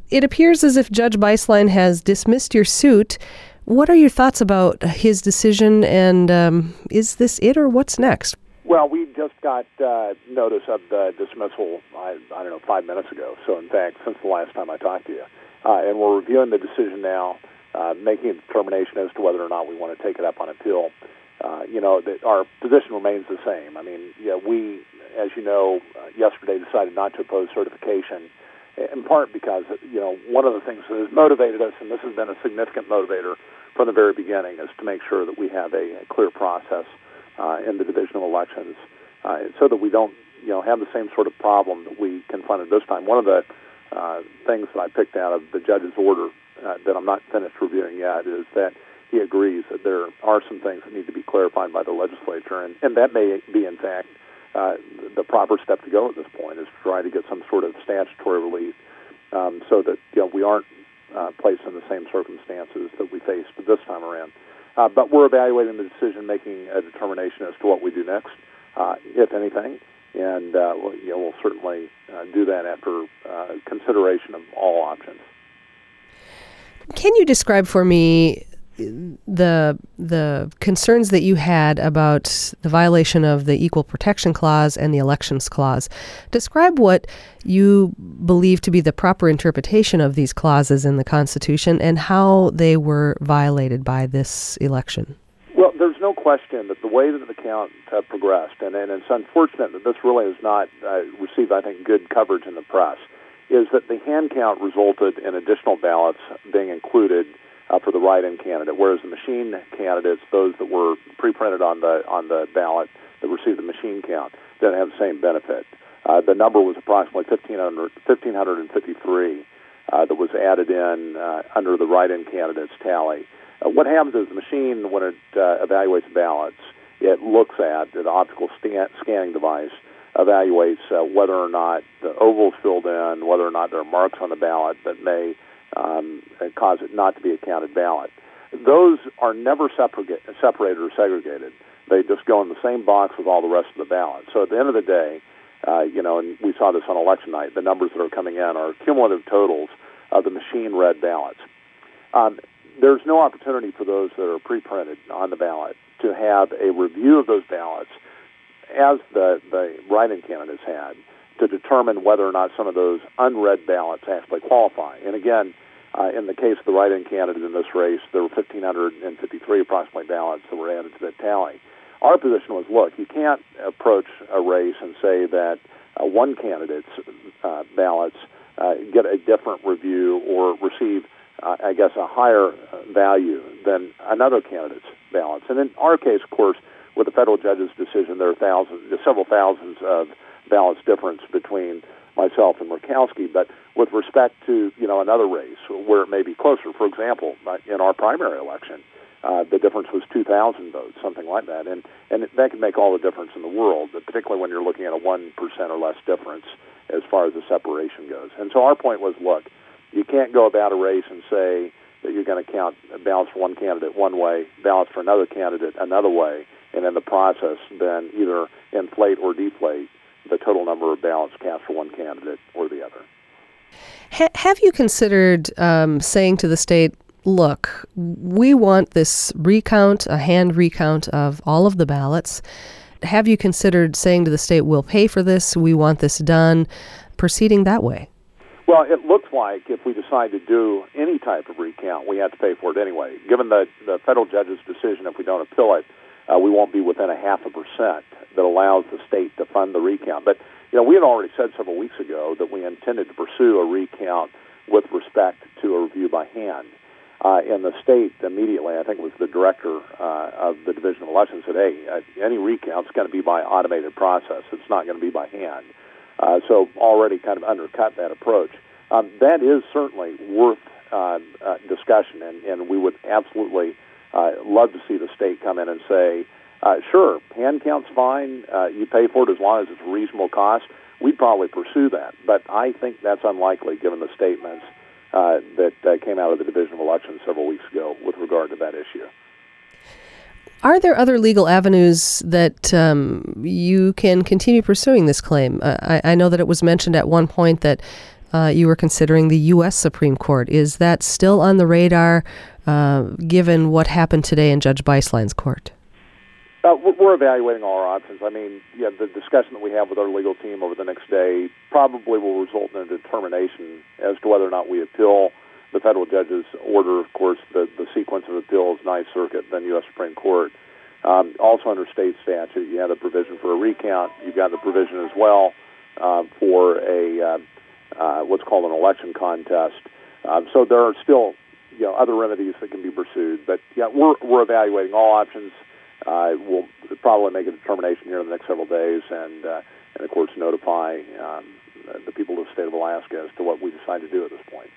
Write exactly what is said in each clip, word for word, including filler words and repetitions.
it appears as if Judge Beislein has dismissed your suit. What are your thoughts about his decision, and um, is this it, or what's next? Well, we just got uh, notice of the dismissal, I, I don't know, five minutes ago. So, in fact, since the last time I talked to you. Uh, and we're reviewing the decision now, uh, making a determination as to whether or not we want to take it up on appeal. Uh, you know, that our position remains the same. I mean, yeah, we, as you know, uh, yesterday decided not to oppose certification, in part because, you know, one of the things that has motivated us, and this has been a significant motivator from the very beginning, is to make sure that we have a, a clear process uh, in the Division of Elections uh, so that we don't, you know, have the same sort of problem that we confronted this time. One of the uh, things that I picked out of the judge's order uh, that I'm not finished reviewing yet is that he agrees that there are some things that need to be clarified by the legislature, and, and that may be, in fact, Uh, the proper step to go at this point, is to try to get some sort of statutory relief um, so that, you know, we aren't uh, placed in the same circumstances that we faced this time around. Uh, but we're evaluating the decision, making a determination as to what we do next, uh, if anything, and uh, we'll, you know, we'll certainly uh, do that after uh, consideration of all options. Can you describe for me the the concerns that you had about the violation of the Equal Protection Clause and the Elections Clause? Describe what you believe to be the proper interpretation of these clauses in the Constitution and how they were violated by this election. Well, there's no question that the way that the count uh, progressed, and, and it's unfortunate that this really has not uh, received, I think, good coverage in the press, is that the hand count resulted in additional ballots being included Uh, for the write-in candidate, whereas the machine candidates, those that were pre-printed on the on the ballot that received the machine count, didn't have the same benefit. Uh, the number was approximately fifteen hundred, fifteen fifty-three uh, that was added in uh, under the write-in candidate's tally. Uh, what happens is the machine, when it uh, evaluates ballots, it looks at the optical sta- scanning device, evaluates uh, whether or not the oval's filled in, whether or not there are marks on the ballot that may Um, cause it not to be a counted ballot. Those are never separate, separated or segregated. They just go in the same box with all the rest of the ballot. So at the end of the day, uh, you know, and we saw this on election night, the numbers that are coming in are cumulative totals of the machine-read ballots. Um, there's no opportunity for those that are pre-printed on the ballot to have a review of those ballots, as the, the write-in candidates had, to determine whether or not some of those unread ballots actually qualify. And again, uh, in the case of the write-in candidate in this race, there were fifteen fifty-three approximately ballots that were added to the tally. Our position was, look, you can't approach a race and say that uh, one candidate's uh, ballots uh, get a different review or receive, uh, I guess, a higher value than another candidate's ballots. And in our case, of course, with the federal judge's decision, there are thousands, several thousands of ballots difference between myself and Murkowski, but with respect to, you know, another race where it may be closer, for example, in our primary election, uh, the difference was two thousand votes, something like that, and and that can make all the difference in the world, particularly when you're looking at a one percent or less difference as far as the separation goes. And so our point was, look, you can't go about a race and say that you're going to count ballots for one candidate one way, ballots for another candidate another way, and in the process then either inflate or deflate the total number of ballots cast for one candidate or the other. Ha- have you considered um, saying to the state, look, we want this recount, a hand recount of all of the ballots. Have you considered saying to the state, we'll pay for this, we want this done, proceeding that way? Well, it looks like if we decide to do any type of recount, we have to pay for it anyway. Given the, the federal judge's decision, if we don't appeal it, uh, we won't be within a half a percent that allows the state to fund the recount. But, you know, we had already said several weeks ago that we intended to pursue a recount with respect to a review by hand. Uh, and the state immediately, I think it was the director uh, of the Division of Elections, said, hey, uh, any recount is going to be by automated process. It's not going to be by hand. Uh, so already kind of undercut that approach. Um, that is certainly worth uh, uh, discussion, and, and we would absolutely uh, love to see the state come in and say, Uh, sure, hand count's fine. Uh, you pay for it as long as it's a reasonable cost. We'd probably pursue that, but I think that's unlikely given the statements uh, that uh, came out of the Division of Elections several weeks ago with regard to that issue. Are there other legal avenues that um, you can continue pursuing this claim? Uh, I, I know that it was mentioned at one point that uh, you were considering the U S Supreme Court. Is that still on the radar, uh, given what happened today in Judge Beislein's court? Uh, we're evaluating all our options. I mean, yeah, the discussion that we have with our legal team over the next day probably will result in a determination as to whether or not we appeal the federal judge's order. Of course, the, the sequence of appeals, Ninth Circuit, then U S Supreme Court. Um, also under state statute, you have a provision for a recount. You've got the provision as well uh, for a uh, uh, what's called an election contest. Uh, so there are still, you know, other remedies that can be pursued. But yeah, we're we're evaluating all options. Uh, we'll probably make a determination here in the next several days, and uh, and of course notify um, the people of the state of Alaska as to what we decide to do at this point.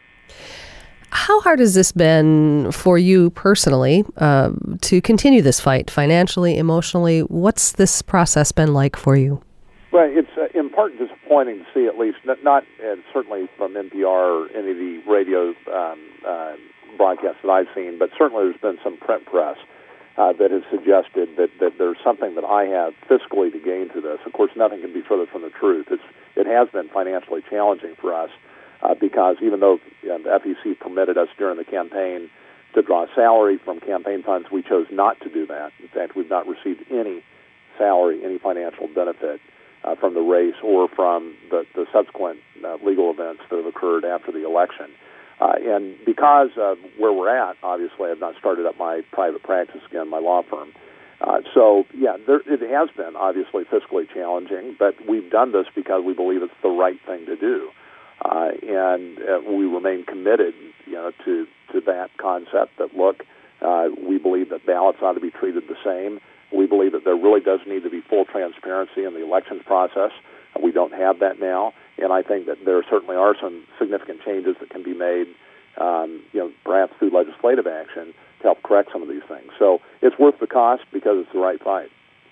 How hard has this been for you personally uh, to continue this fight, financially, emotionally? What's this process been like for you? Well, it's uh, in part disappointing to see, at least, not, not uh, certainly from N P R or any of the radio um, uh, broadcasts that I've seen, but certainly there's been some print press uh, that has suggested that, that there's something that I have fiscally to gain to this. Of course, nothing can be further from the truth. It's, it has been financially challenging for us. Uh, because even though you know, the F E C permitted us during the campaign to draw salary from campaign funds, we chose not to do that. In fact, we've not received any salary, any financial benefit uh, from the race or from the, the subsequent uh, legal events that have occurred after the election. Uh, and because of where we're at, obviously, I've not started up my private practice again, my law firm. Uh, so, yeah, there, it has been obviously fiscally challenging, but we've done this because we believe it's the right thing to do. Uh, and uh, we remain committed, you know, to, to that concept that, look, uh, we believe that ballots ought to be treated the same. We believe that there really does need to be full transparency in the elections process. We don't have that now, and I think that there certainly are some significant changes that can be made, um, you know, perhaps through legislative action to help correct some of these things. So it's worth the cost because it's the right fight.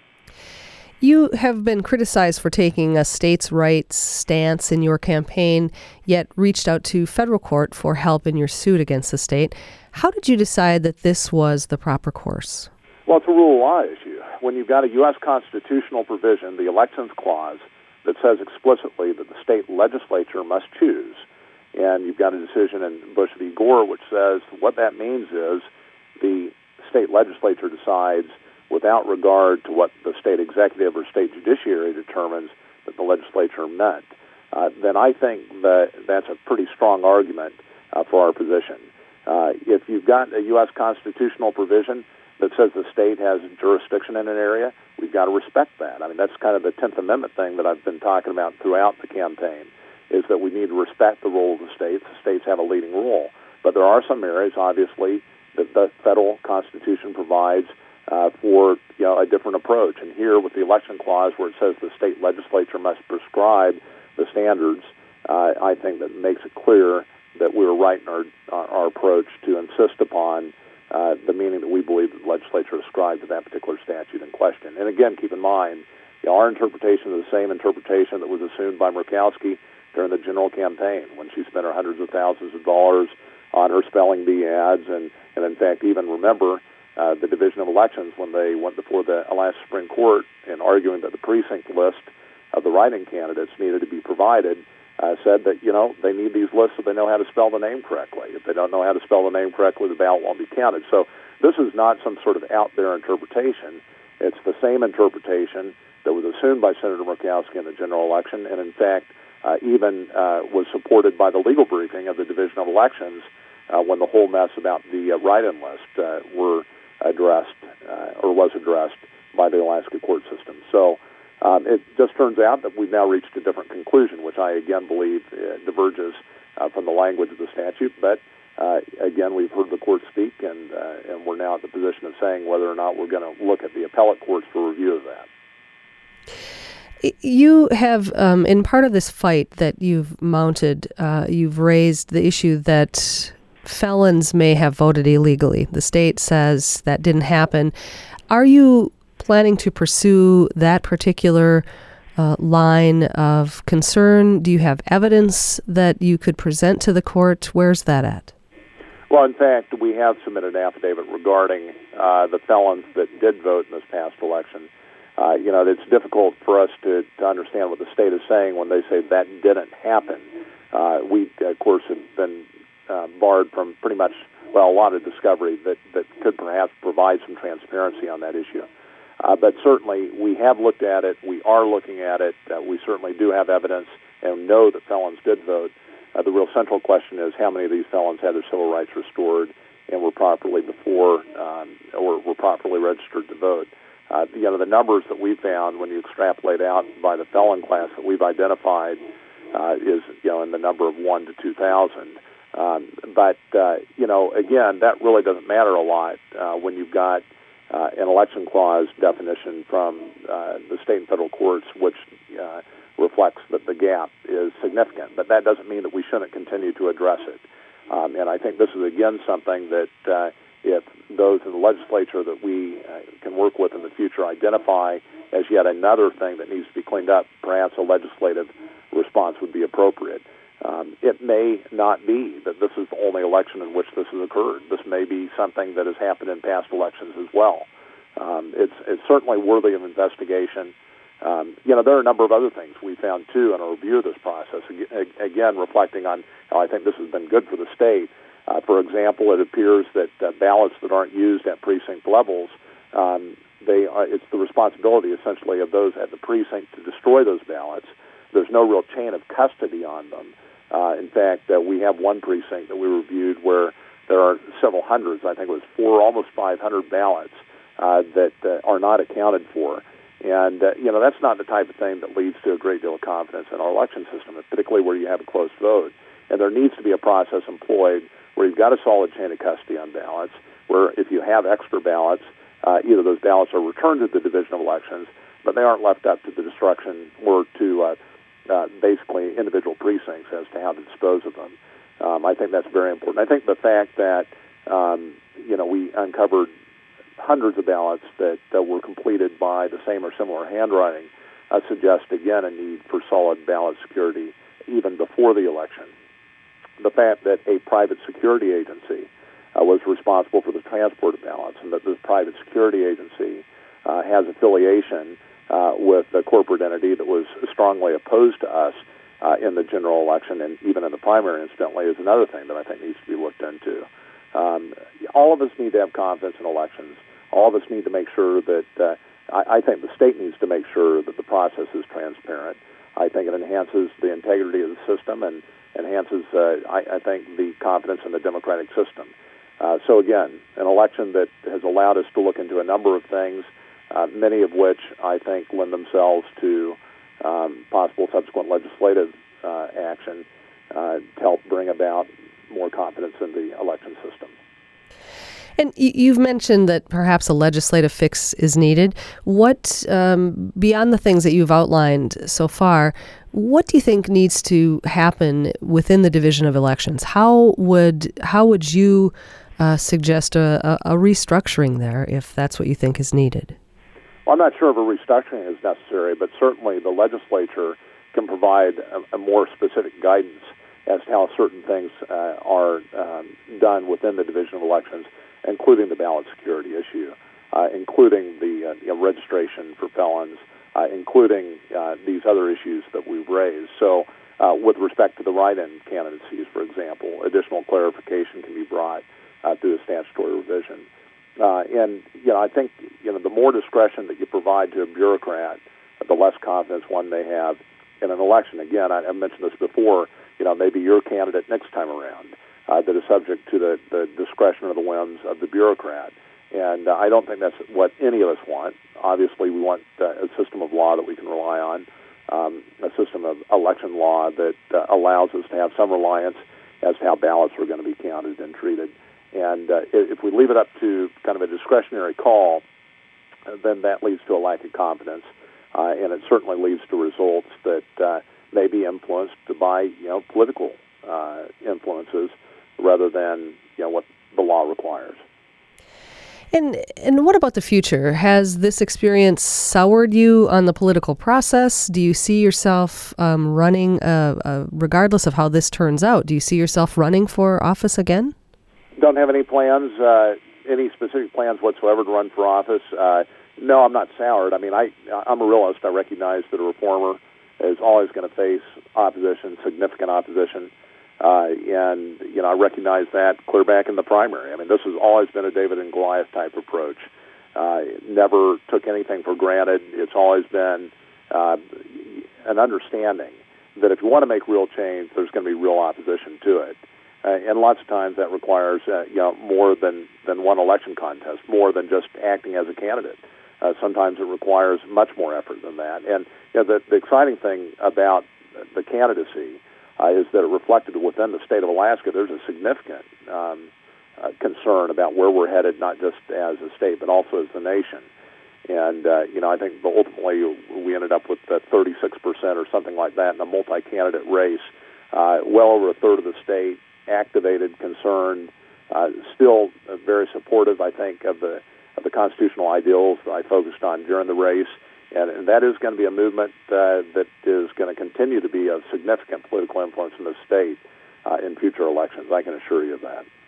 You have been criticized for taking a states' rights stance in your campaign, yet reached out to federal court for help in your suit against the state. How did you decide that this was the proper course? Well, it's a rule of law issue. When you've got a U S constitutional provision, the Elections Clause, that says explicitly that the state legislature must choose, and you've got a decision in Bush v. Gore which says what that means is the state legislature decides without regard to what the state executive or state judiciary determines that the legislature meant, uh, then I think that that's a pretty strong argument uh, for our position. Uh, if you've got a U S constitutional provision that says the state has jurisdiction in an area, we've got to respect that. I mean, that's kind of the tenth Amendment thing that I've been talking about throughout the campaign, is that we need to respect the role of the states. The states have a leading role. But there are some areas, obviously, that the federal Constitution provides Uh, for you know a different approach. And here with the Election Clause where it says the state legislature must prescribe the standards, uh, I think that makes it clear that we were right in our, our, our approach to insist upon uh, the meaning that we believe that the legislature ascribed to that particular statute in question. And again, keep in mind, you know, our interpretation is the same interpretation that was assumed by Murkowski during the general campaign when she spent her hundreds of thousands of dollars on her spelling bee ads, and, and in fact, even remember Uh, the Division of Elections, when they went before the Alaska Supreme Court and arguing that the precinct list of the write-in candidates needed to be provided, uh, said that, you know, they need these lists so they know how to spell the name correctly. If they don't know how to spell the name correctly, the ballot won't be counted. So this is not some sort of out-there interpretation. It's the same interpretation that was assumed by Senator Murkowski in the general election, and in fact, uh, even uh, was supported by the legal briefing of the Division of Elections uh, when the whole mess about the uh, write-in list uh, were addressed uh, or was addressed by the Alaska court system. So um, it just turns out that we've now reached a different conclusion, which I again believe uh, diverges uh, from the language of the statute. But uh, again, we've heard the court speak, and uh, and we're now at the position of saying whether or not we're going to look at the appellate courts for review of that. You have, um, in part of this fight that you've mounted, uh, you've raised the issue that felons may have voted illegally. The state says that didn't happen. Are you planning to pursue that particular uh, line of concern? Do you have evidence that you could present to the court? Where's that at? Well, in fact, we have submitted an affidavit regarding uh, the felons that did vote in this past election. Uh, you know, it's difficult for us to, to understand what the state is saying when they say that didn't happen. Uh, we, of course, have been uh, barred from pretty much, well, a lot of discovery that, that could perhaps provide some transparency on that issue. Uh, but certainly, we have looked at it. We are looking at it. Uh, we certainly do have evidence and know that felons did vote. Uh, the real central question is how many of these felons had their civil rights restored and were properly before um, or were properly registered to vote. Uh, you know, the numbers that we found when you extrapolate out by the felon class that we've identified uh, is, you know, in the number of one to two thousand. Um, but, uh, you know, again, that really doesn't matter a lot uh, when you've got uh, an election clause definition from uh, the state and federal courts, which uh, reflects that the gap is significant. But that doesn't mean that we shouldn't continue to address it. Um, and I think this is, again, something that uh, if those in the legislature that we uh, can work with in the future identify as yet another thing that needs to be cleaned up, perhaps a legislative response would be appropriate. Um, it may not be that this is the only election in which this has occurred. This may be something that has happened in past elections as well. Um, it's, it's certainly worthy of investigation. Um, you know, there are a number of other things we found, too, in a review of this process. Again, reflecting on how I think this has been good for the state. Uh, for example, it appears that uh, ballots that aren't used at precinct levels, um, they are, it's the responsibility, essentially, of those at the precinct to destroy those ballots. There's no real chain of custody on them. Uh, in fact, uh, we have one precinct that we reviewed where there are several hundreds, I think it was four, almost five hundred ballots uh, that uh, are not accounted for. And, uh, you know, that's not the type of thing that leads to a great deal of confidence in our election system, particularly where you have a close vote. And there needs to be a process employed where you've got a solid chain of custody on ballots, where if you have extra ballots, uh, either those ballots are returned to the Division of Elections, but they aren't left up to the destruction or to uh, uh, basically individual precincts as to how to dispose of them. Um, I think that's very important. I think the fact that, um, you know, we uncovered hundreds of ballots that uh, were completed by the same or similar handwriting uh, suggests, again, a need for solid ballot security even before the election. The fact that a private security agency uh, was responsible for the transport of ballots and that this private security agency uh, has affiliation uh, with a corporate entity that was strongly opposed to us uh, in the general election and even in the primary, incidentally, is another thing that I think needs to be looked into. Um, all of us need to have confidence in elections. All of us need to make sure that, uh, I, I think the state needs to make sure that the process is transparent. I think it enhances the integrity of the system and enhances, uh, I, I think, the confidence in the democratic system. Uh, so again, an election that has allowed us to look into a number of things, uh, many of which I think lend themselves to um, possible subsequent legislative uh, action uh, to help bring about more confidence in the election system. And you've mentioned that perhaps a legislative fix is needed. What, um, beyond the things that you've outlined so far, what do you think needs to happen within the Division of Elections? How would how would you uh, suggest a, a, a restructuring there if that's what you think is needed? Well, I'm not sure if a restructuring is necessary, but certainly the legislature can provide a, a more specific guidance as to how certain things uh, are um, done within the Division of Elections, including the ballot security issue, uh, including the uh, you know, registration for felons, uh, including uh, these other issues that we've raised. So uh, with respect to the write-in candidacies, for example, additional clarification can be brought uh, through a statutory revision. Uh, and, you know, I think, you know, the more discretion that you provide to a bureaucrat, the less confidence one may have in an election. Again, I, I mentioned this before, you know, maybe your candidate next time around uh, that is subject to the, the discretion or the whims of the bureaucrat. And uh, I don't think that's what any of us want. Obviously, we want uh, a system of law that we can rely on, um, a system of election law that uh, allows us to have some reliance as to how ballots are going to be counted and treated. And uh, if we leave it up to kind of a discretionary call, then that leads to a lack of confidence, uh, and it certainly leads to results that uh, may be influenced by, you know, political uh, influences rather than, you know, what the law requires. And and what about the future? Has this experience soured you on the political process? Do you see yourself um, running, uh, uh, regardless of how this turns out, do you see yourself running for office again? Don't have any plans, uh, any specific plans whatsoever to run for office. Uh, no, I'm not soured. I mean, I, I'm a realist. I recognize that a reformer is always going to face opposition, significant opposition. Uh, and, you know, I recognize that clear back in the primary. I mean, this has always been a David and Goliath type approach. Uh, never took anything for granted. It's always been uh, an understanding that if you want to make real change, there's going to be real opposition to it. Uh, and lots of times that requires, uh, you know, more than, than one election contest, more than just acting as a candidate. Uh, sometimes it requires much more effort than that. And you know, the, the exciting thing about the candidacy uh, is that it reflected within the state of Alaska, there's a significant um, uh, concern about where we're headed, not just as a state, but also as the nation. And, uh, you know, I think ultimately we ended up with uh, thirty-six percent or something like that in a multi-candidate race. Uh, well over a third of the state activated, concerned, uh, still uh, very supportive, I think, of the of the constitutional ideals that I focused on during the race. And, and that is going to be a movement uh, that is going to continue to be of significant political influence in the state uh, in future elections. I can assure you of that.